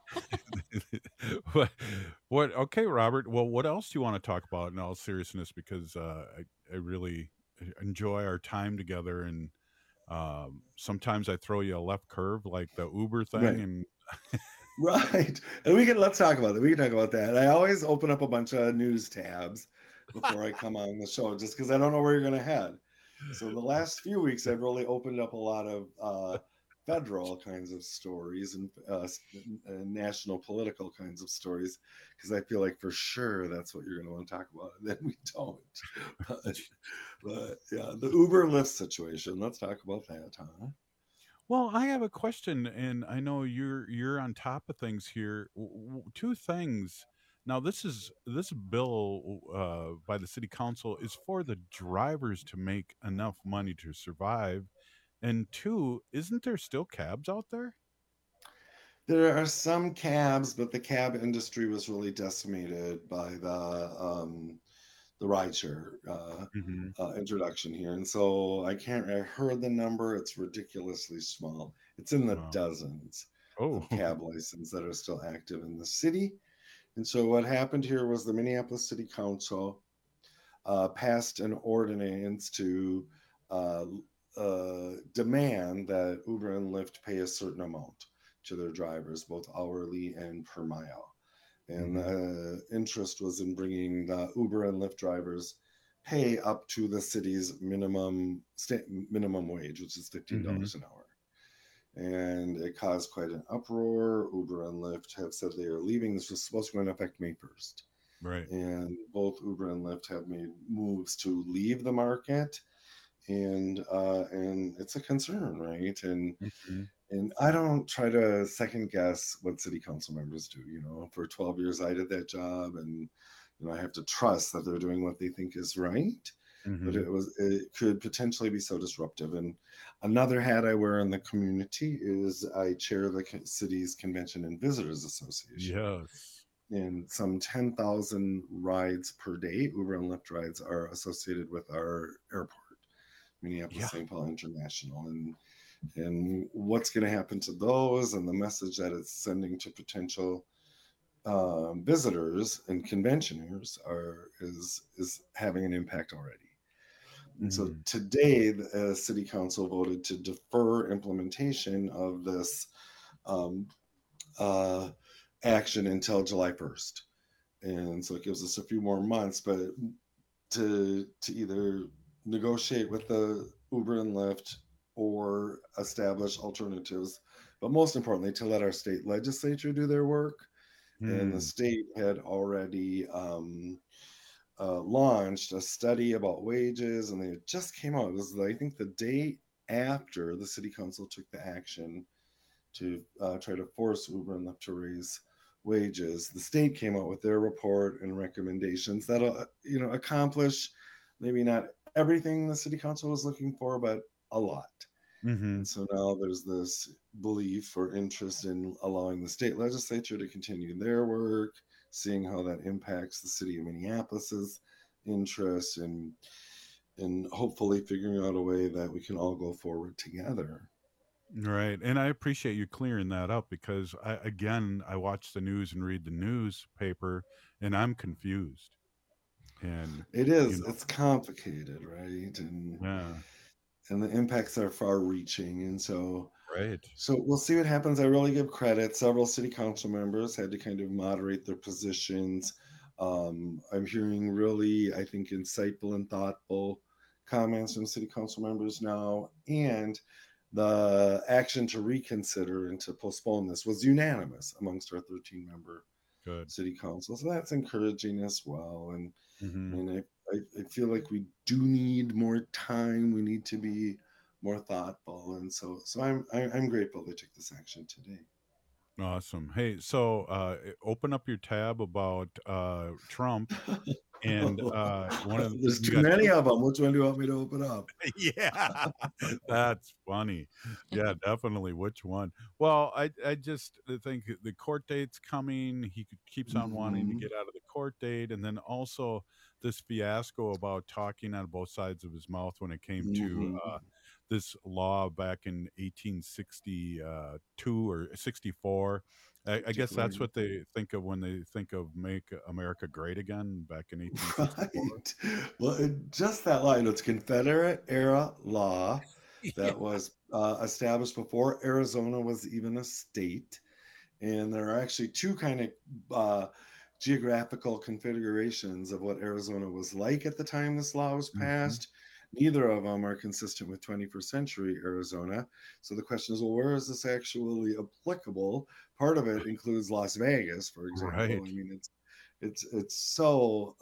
S5: now. Okay, Robert. Well, what else do you want to talk about in all seriousness? Because I really enjoy our time together, and sometimes I throw you a left curve like the Uber thing.
S3: Right.
S5: And
S3: right. And let's talk about it. We can talk about that. I always open up a bunch of news tabs before I come on the show, just because I don't know where you're going to head. So the last few weeks, I've really opened up a lot of federal kinds of stories and national political kinds of stories, because I feel like for sure that's what you're going to want to talk about, and then we don't. But yeah, the Uber Lyft situation. Let's talk about that, huh?
S5: Well, I have a question, and I know you're on top of things here. Two things. Now, this bill by the city council is for the drivers to make enough money to survive. And two, isn't there still cabs out there?
S3: There are some cabs, but the cab industry was really decimated by the rideshare introduction here. And so I heard the number. It's ridiculously small. It's in the dozens of cab licenses that are still active in the city. And so what happened here was the Minneapolis City Council passed an ordinance to demand that Uber and Lyft pay a certain amount to their drivers, both hourly and per mile. And the interest was in bringing the Uber and Lyft drivers pay up to the city's minimum wage, which is $15 an hour. And it caused quite an uproar. Uber and Lyft have said they are leaving. This was supposed to go into effect May 1st.
S5: Right.
S3: And both Uber and Lyft have made moves to leave the market. And it's a concern, right? And I don't try to second guess what city council members do. For 12 years I did that job, and I have to trust that they're doing what they think is right. But it could potentially be so disruptive. And another hat I wear in the community is I chair the city's Convention and Visitors Association.
S5: Yes.
S3: And some 10,000 rides per day, Uber and Lyft rides, are associated with our airport, Minneapolis St. Paul International. And what's going to happen to those, and the message that it's sending to potential visitors and conventioners is having an impact already. And so today, the city council voted to defer implementation of this action until July 1st. And so it gives us a few more months, but to either negotiate with the Uber and Lyft or establish alternatives, but most importantly, to let our state legislature do their work. And the state had already launched a study about wages, and they just came out. It was, I think, the day after the city council took the action to try to force Uber and Lyft to raise wages. The state came out with their report and recommendations that'll, accomplish maybe not everything the city council was looking for, but a lot. And so now there's this belief or interest in allowing the state legislature to continue their work, seeing how that impacts the city of Minneapolis's interest, and hopefully figuring out a way that we can all go forward together.
S5: Right. And I appreciate you clearing that up, because I watch the news and read the newspaper, and I'm confused. And
S3: it is, it's complicated, right? And the impacts are far reaching. And so we'll see what happens. I really give credit. Several city council members had to kind of moderate their positions. I'm hearing really, I think, insightful and thoughtful comments from city council members now. And the action to reconsider and to postpone this was unanimous amongst our 13-member city council. So that's encouraging as well. And I feel like we do need more time. We need to be more thoughtful. And so I'm grateful they took this action today.
S5: Awesome. Hey, so open up your tab about Trump. And
S3: there's too many of them. Which one do you want me to open up?
S5: Yeah, that's funny. Yeah, definitely. Which one? Well, I just think the court date's coming. He keeps on wanting to get out of the court date, and then also this fiasco about talking out of both sides of his mouth when it came to this law back in 1862 or 64. I guess that's what they think of when they think of Make America Great Again back in 1864.
S3: Right. Well, just that law, it's Confederate era law that was established before Arizona was even a state. And there are actually two kind of geographical configurations of what Arizona was like at the time this law was passed. Neither of them are consistent with 21st century Arizona. So the question is, well, where is this actually applicable? Part of it includes Las Vegas, for example.
S5: Right.
S3: I mean, it's so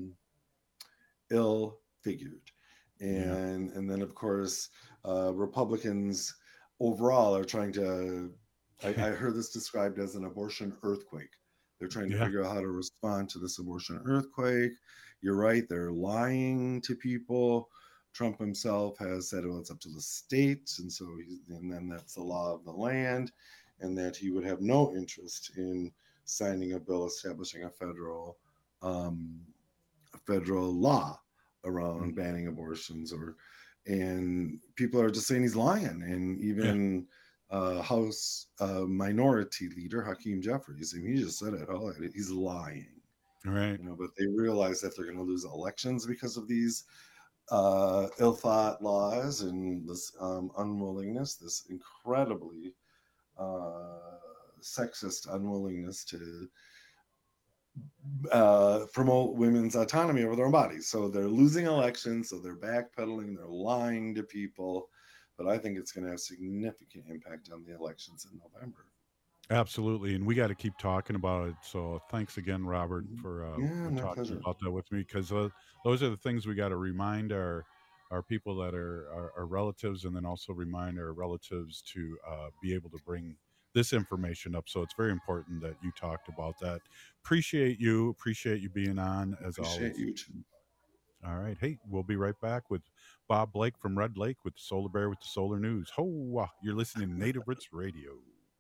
S3: ill-figured. And then, of course, Republicans overall are trying to, I heard this described as an abortion earthquake. They're trying to figure out how to respond to this abortion earthquake. You're right, they're lying to people. Trump himself has said, well, it's up to the states, and then that's the law of the land, and that he would have no interest in signing a bill establishing a federal law around banning abortions, and people are just saying he's lying, and even House Minority Leader Hakeem Jeffries, and he just said it, he's lying,
S5: right?
S3: But they realize that they're going to lose elections because of these ill-thought laws and this unwillingness, this incredibly sexist unwillingness to promote women's autonomy over their own bodies. So they're losing elections, so they're backpedaling, they're lying to people. But I think it's going to have significant impact on the elections in November.
S5: Absolutely, and we got to keep talking about it. So thanks again, Robert, for talking about that with me, because those are the things we got to remind our people that are our relatives, and then also remind our relatives to be able to bring this information up. So it's very important that you talked about that. Appreciate you being on as always.
S3: Appreciate you too.
S5: All right, hey, we'll be right back with Bob Blake from Red Lake with the Solar Bear with the Solar News. You're listening to Native Roots Radio.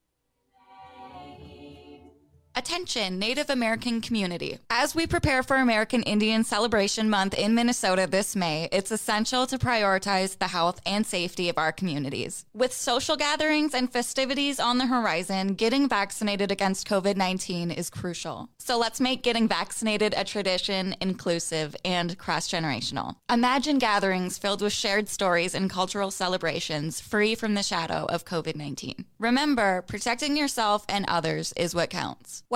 S21: Attention, Native American community. As we prepare for American Indian Celebration Month in Minnesota this May, it's essential to prioritize the health and safety of our communities. With social gatherings and festivities on the horizon, getting vaccinated against COVID-19 is crucial. So let's make getting vaccinated a tradition, inclusive, and cross-generational. Imagine gatherings filled with shared stories and cultural celebrations free from the shadow of COVID-19. Remember, protecting yourself and others is what counts.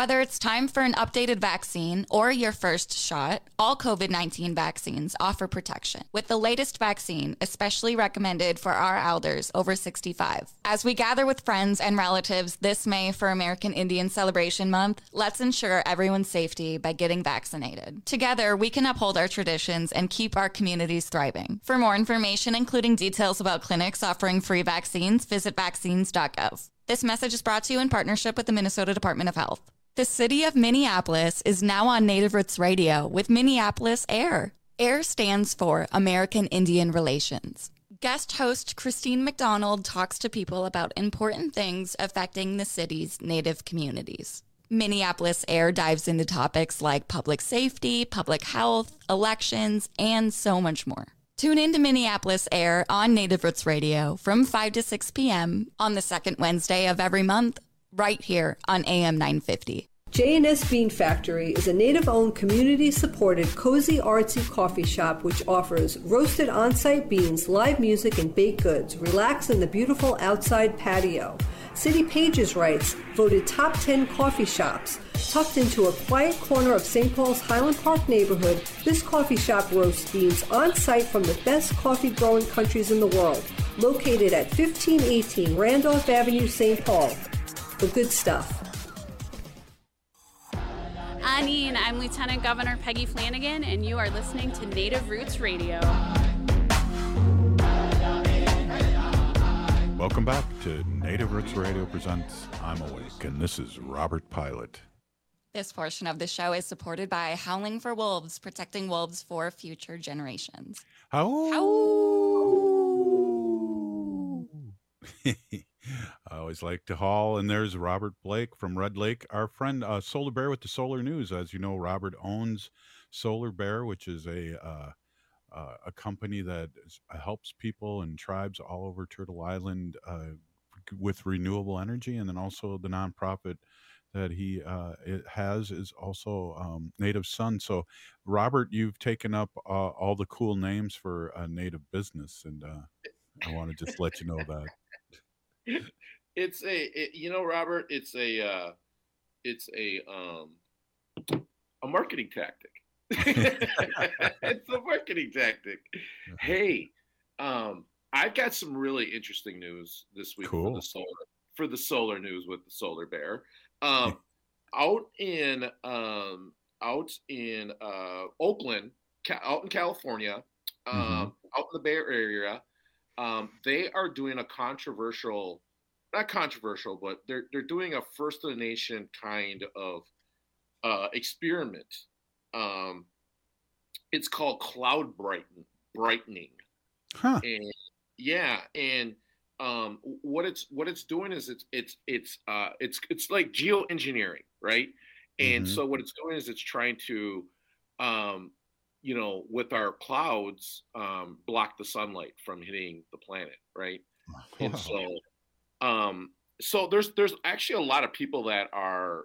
S21: Whether it's time for an updated vaccine or your first shot, all COVID-19 vaccines offer protection, with the latest vaccine especially recommended for our elders over 65. As we gather with friends and relatives this May for American Indian Celebration Month, let's ensure everyone's safety by getting vaccinated. Together, we can uphold our traditions and keep our communities thriving. For more information, including details about clinics offering free vaccines, visit vaccines.gov. This message is brought to you in partnership with the Minnesota Department of Health. The city of Minneapolis is now on Native Roots Radio with Minneapolis AIR. AIR stands for American Indian Relations. Guest host Christine McDonald talks to people about important things affecting the city's Native communities. Minneapolis AIR dives into topics like public safety, public health, elections, and so much more. Tune in to Minneapolis AIR on Native Roots Radio from 5 to 6 p.m. on the second Wednesday of every month, right here on AM 950.
S2: J&S Bean Factory is a Native-owned, community-supported, cozy, artsy coffee shop which offers roasted on-site beans, live music, and baked goods. Relax in the beautiful outside patio. City Pages writes, voted top 10 coffee shops. Tucked into a quiet corner of St. Paul's Highland Park neighborhood, this coffee shop roasts beans on-site from the best coffee-growing countries in the world. Located at 1518 Randolph Avenue, St. Paul. The good stuff.
S7: Anine, I'm Lieutenant Governor Peggy Flanagan, and you are listening to Native Roots Radio.
S5: Welcome back to Native Roots Radio presents I'm Awake, and this is Robert Pilot.
S21: This portion of the show is supported by Howling for Wolves, protecting wolves for future generations.
S5: I always like to haul, and there's Robert Blake from Red Lake, our friend Solar Bear with the Solar News. As you know, Robert owns Solar Bear, which is a company that helps people and tribes all over Turtle Island with renewable energy, and then also the nonprofit that he has is also Native Sun. So, Robert, you've taken up all the cool names for a Native business, and I want to just let you know that.
S14: It's Robert, it's a marketing tactic. It's a marketing tactic. Hey, I've got some really interesting news this week for the solar news with the Solar Bear. Out in Oakland, out in California, out in the Bay Area, they are doing a not controversial, but they're doing a first of the nation kind of experiment. It's called cloud brightening.
S5: Huh.
S14: And what it's doing is it's like geoengineering, right? And so what it's doing is it's trying to with our clouds, block the sunlight from hitting the planet, right? Wow. And so there's actually a lot of people that are,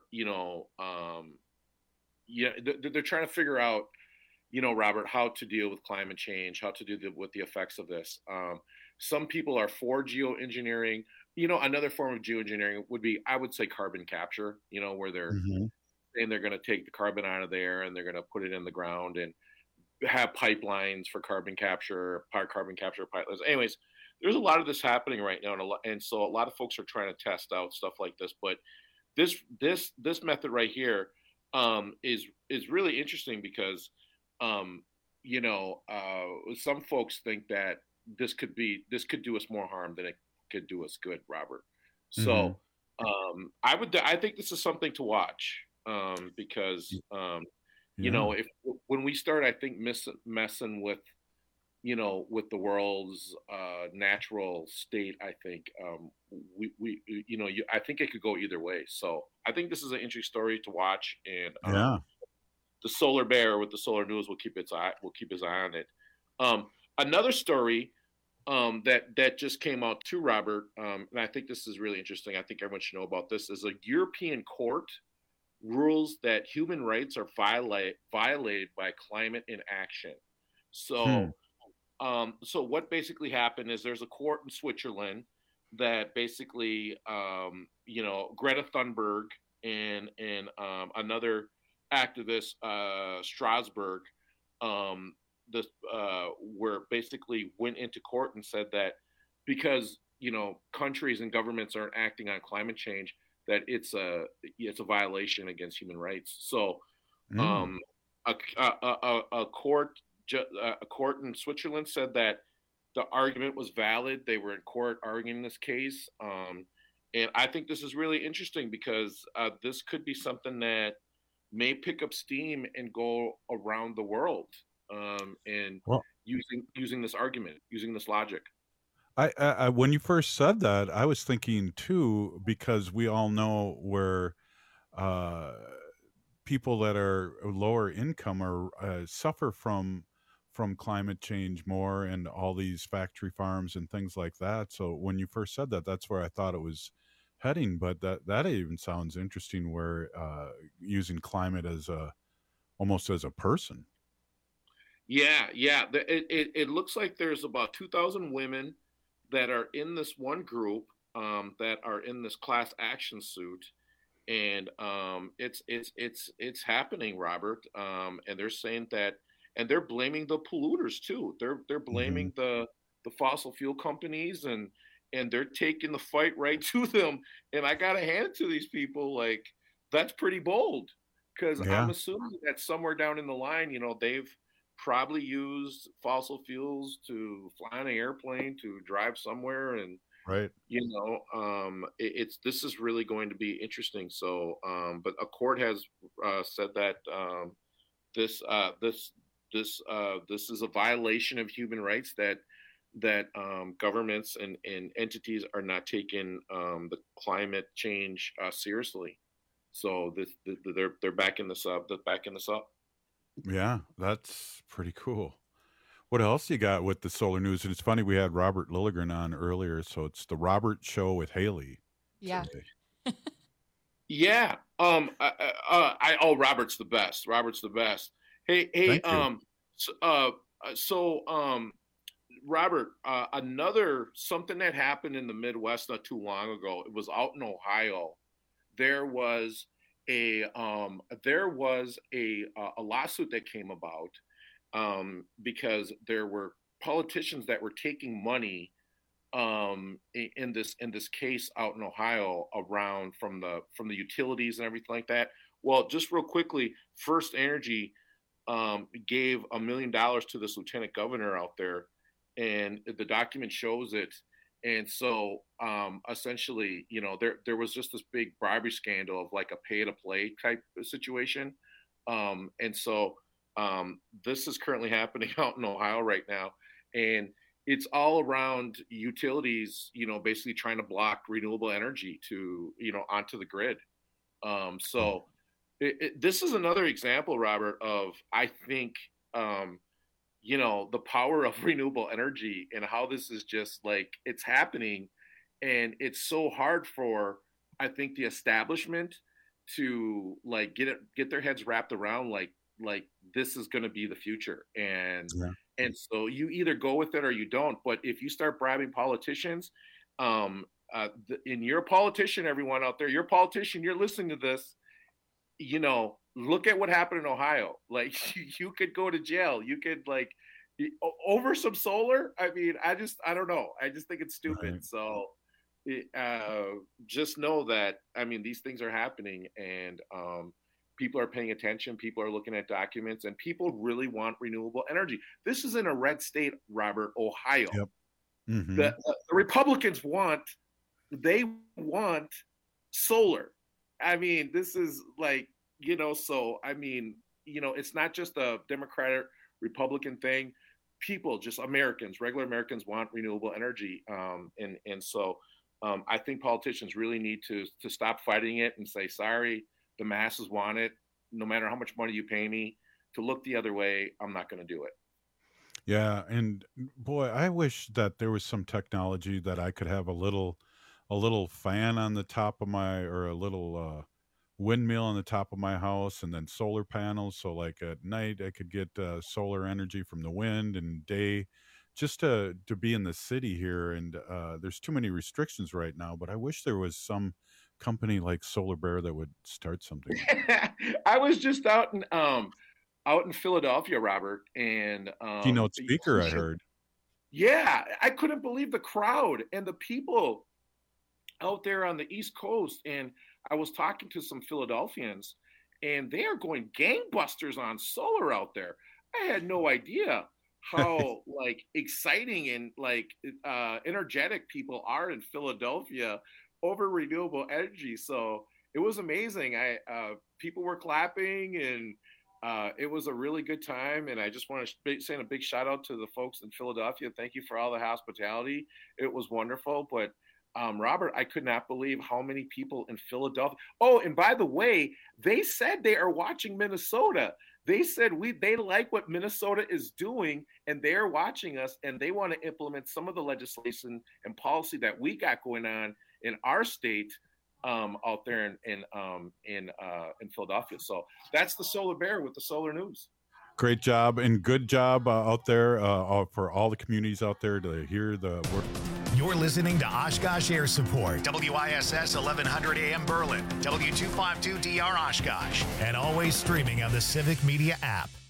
S14: they're trying to figure out, Robert, how to deal with climate change, how to deal with the effects of this. Some people are for geoengineering. Another form of geoengineering would be, I would say, carbon capture, where they're saying they're going to take the carbon out of there and they're going to put it in the ground and have pipelines for carbon capture pipelines. Anyways, there's a lot of this happening right now, and so a lot of folks are trying to test out stuff like this. But this method right here is really interesting because some folks think that this could do us more harm than it could do us good, Robert. So I think this is something to watch because when we start, I think messing with with the world's natural state, I think I think it could go either way. So I think this is an interesting story to watch, and the Solar Bear with the Solar News will keep his eye on it. Another story that just came out too, Robert, and I think this is really interesting. I think everyone should know about this. Is a European court rules that human rights are violated by climate inaction. So. So what basically happened is there's a court in Switzerland that basically, Greta Thunberg and another activist, Strasbourg, where basically went into court and said that because countries and governments aren't acting on climate change, that it's a violation against human rights. So a court in Switzerland said that the argument was valid. They were in court arguing this case, and I think this is really interesting because this could be something that may pick up steam and go around the world, and using this argument, using this logic.
S5: I when you first said that, I was thinking too, because we all know where people that are lower income are suffer from climate change more, and all these factory farms and things like that. So when you first said that, that's where I thought it was heading. But that even sounds interesting, where using climate as almost as a person.
S14: Yeah. It looks like there's about 2,000 women that are in this one group, that are in this class action suit, and it's happening, Robert. And they're saying that, and they're blaming the polluters too. They're blaming the fossil fuel companies, and they're taking the fight right to them. And I gotta hand it to these people, like, that's pretty bold, because I'm assuming that somewhere down in the line, they've probably used fossil fuels to fly on an airplane, to drive somewhere, and
S5: right.
S14: This is really going to be interesting. So, but a court has said that this is a violation of human rights, that governments and entities are not taking the climate change seriously. So they're backing this up. They're backing this up.
S5: Yeah, that's pretty cool. What else you got with the solar news? And it's funny, we had Robert Lilligren on earlier, so it's the Robert Show with Haley.
S21: Yeah.
S14: Yeah. Robert's the best. Robert's the best. Hey, Robert, another something that happened in the Midwest not too long ago. It was out in Ohio. There was a lawsuit that came about because there were politicians that were taking money in this case out in Ohio around from the utilities and everything like that. Well, just real quickly, First Energy gave $1 million to this lieutenant governor out there, and the document shows it. And so essentially, there was just this big bribery scandal of like a pay to play type of situation. And so this is currently happening out in Ohio right now. And it's all around utilities, basically trying to block renewable energy to, onto the grid. So this is another example, Robert, of, I think, the power of renewable energy and how this is just like, it's happening. And it's so hard for, I think, the establishment to like get their heads wrapped around like this is going to be the future. And so you either go with it or you don't. But if you start bribing politicians, and you're a politician, everyone out there, you're a politician, you're listening to this, look at what happened in Ohio. Like you could go to jail. You could like over some solar. I mean, I don't know. I just think it's stupid. Right. So just know that, I mean, these things are happening, and people are paying attention. People are looking at documents, and people really want renewable energy. This is in a red state, Robert, Ohio.
S5: Yep. Mm-hmm.
S14: The Republicans want solar. I mean, this is like, so, I mean, it's not just a Democratic Republican thing. People, just Americans, regular Americans want renewable energy. And so I think politicians really need to stop fighting it and say, sorry, the masses want it. No matter how much money you pay me to look the other way, I'm not going to do it.
S5: Yeah. And boy, I wish that there was some technology that I could have a little fan on the top of or a little windmill on the top of my house, and then solar panels. So like at night I could get solar energy from the wind, and day just to be in the city here. And there's too many restrictions right now, but I wish there was some company like Solar Bear that would start something?
S14: I was just out in Philadelphia, Robert, and
S5: keynote speaker, I heard.
S14: Yeah, I couldn't believe the crowd and the people out there on the East Coast. And I was talking to some Philadelphians, and they are going gangbusters on solar out there. I had no idea how like exciting and like energetic people are in Philadelphia over renewable energy. So it was amazing. People were clapping, and it was a really good time. And I just want to send a big shout out to the folks in Philadelphia. Thank you for all the hospitality. It was wonderful. But Robert, I could not believe how many people in Philadelphia. Oh, and by the way, they said they are watching Minnesota. They said they like what Minnesota is doing, and they're watching us, and they want to implement some of the legislation and policy that we got going on in our state out there in Philadelphia. So that's the Solar Bear with the Solar News.
S5: Great job, and good job out there for all the communities out there to hear the work.
S1: You're listening to Oshkosh Air Support, WISS 1100 AM Berlin, W252DR Oshkosh, and always streaming on the Civic Media app.